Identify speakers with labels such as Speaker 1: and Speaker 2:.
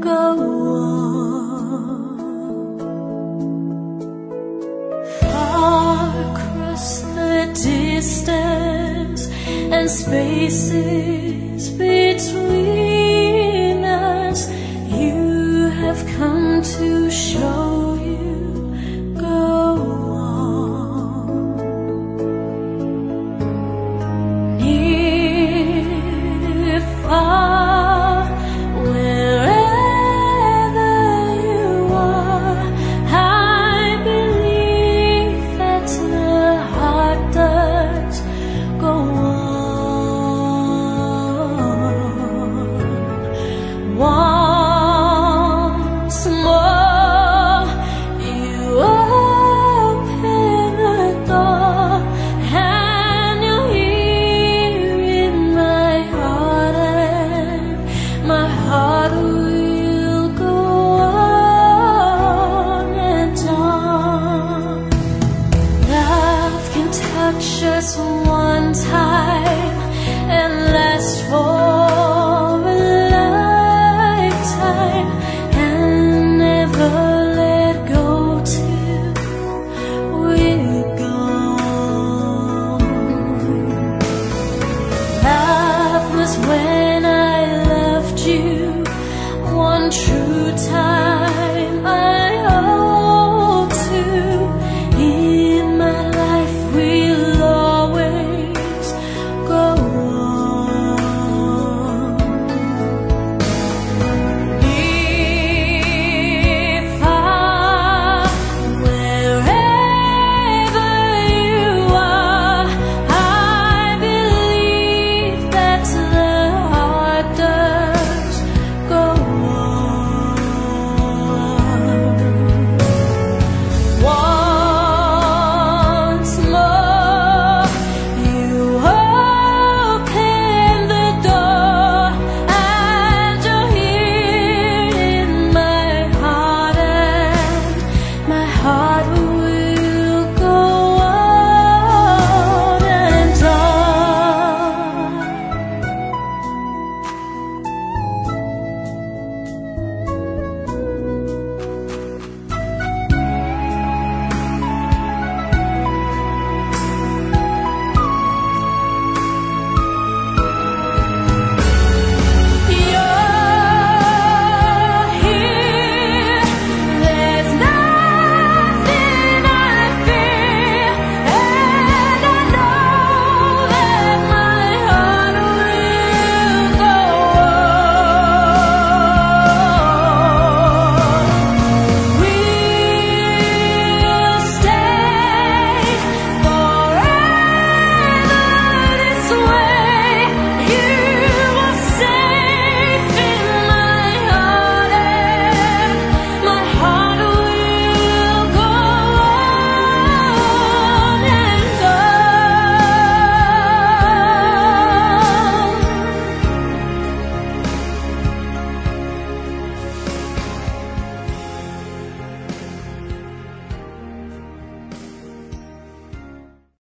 Speaker 1: go on. Far across the distance and spaces between us, you have come to show you go on. Near, far, wherever you are, I believe that the heart does go on. Once more, you open the door, and you're here in my heart, and my heart will go on and on. Love can touch us one time and last for a lifetime, and never let go till we're gone. Love was when I loved you one true time.